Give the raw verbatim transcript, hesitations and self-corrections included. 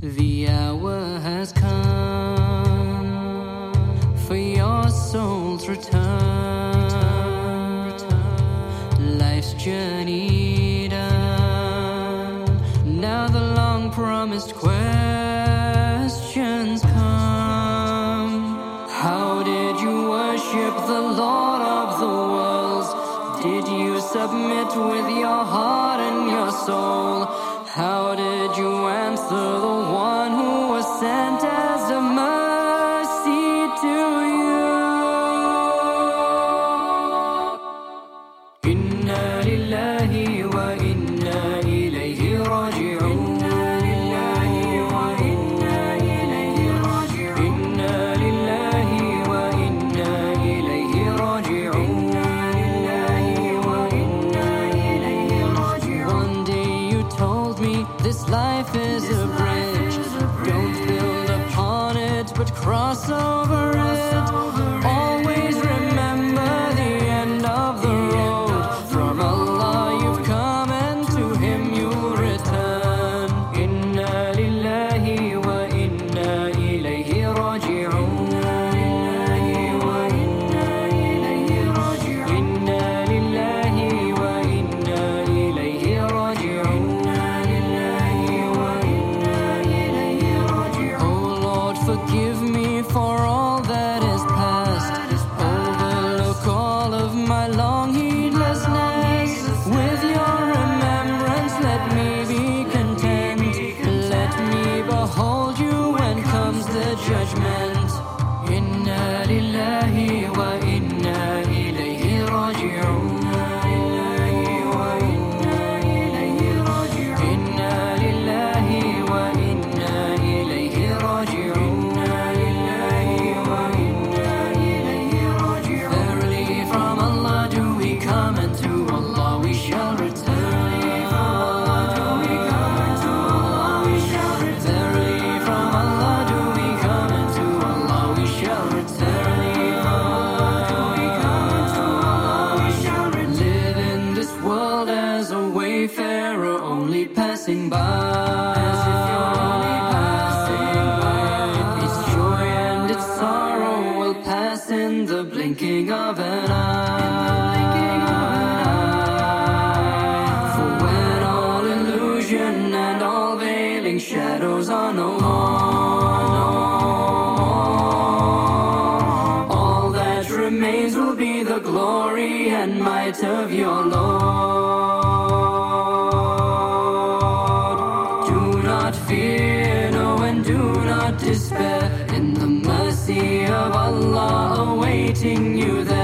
The hour has come for your soul's return. Life's journey done. Now the long promised questions come. How did you worship the Lord of the worlds? Did you submit with your heart and your soul? How did you answer the one who was sent as a mercy to you? Inna lillahi wa inna ilayhi raji'un. Inna lillahi wa inna ilayhi raji'un. Inna lillahi wa inna ilayhi raji'un. Inna lillahi wa inna ilayhi raji'un. One day you told me this life is a bridge. Don't build upon it, but cross over it. Always remember the end of the road. From Allah you've come and to Him you'll return. Inna lillahi wa inna ilayhi raji'un. Inna lillahi wa inna ilayhi raji'un. Inna lillahi wa inna ilayhi raji'un. Forgive me for all that is past. Overlook all of my long heedlessness. With your remembrance, let me be content. Let me behold you when comes the judgment. Inna lillahi wa inna ilayhi raji'un. Wayfarer only passing by, as if you're only passing by. Its joy and its sorrow will pass in the blinking of an eye. For when all illusion and all veiling shadows are no more, all that remains will be the glory and might of your Lord. Fear, no, and do not despair. In the mercy of Allah awaiting you there.